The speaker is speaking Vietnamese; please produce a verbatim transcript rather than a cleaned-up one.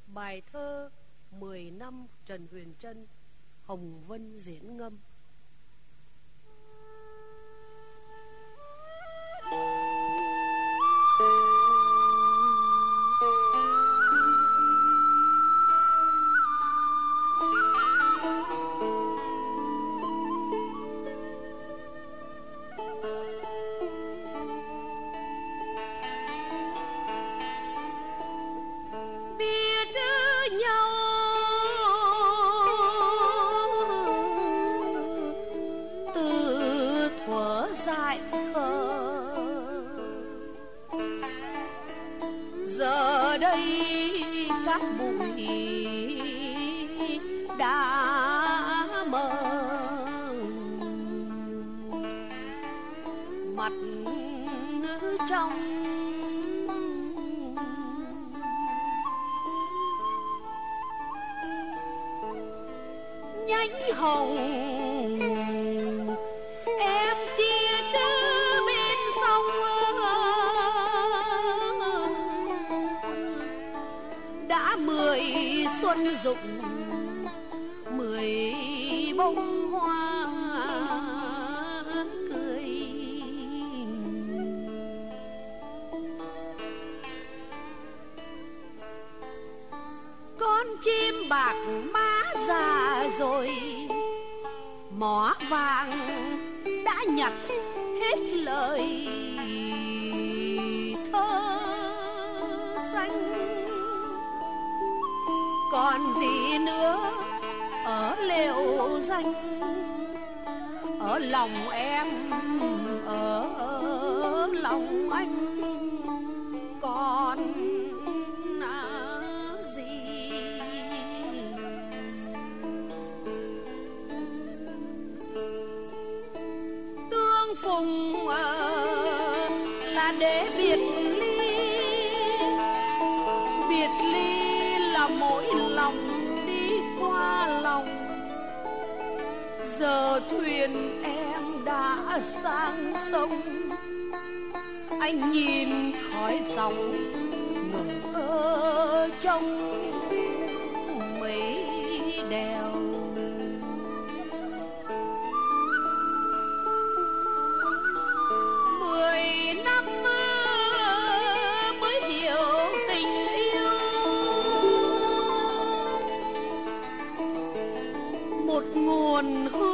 Bài thơ Mười năm Trần Huyền Trân, Hồng Vân diễn ngâm. Giờ đây các bụi đã mờ, mặt trong nhánh hồng em chia từ bên sông, đã mười xuân rụng mười bông hoa cười. Con chim bạc má già rồi, mỏ vàng đã nhặt hết lời thơ xanh. Còn gì nữa ở liễu danh, ở lòng em, ở lòng anh còn là gì? Tương phùng là để biệt ly, biệt ly là mỗi lòng đi qua lòng. Giờ thuyền em đã sang sông, anh nhìn khói dòng ngừng ở trong mấy đèo. Mười năm mới hiểu tình yêu, một nguồn hương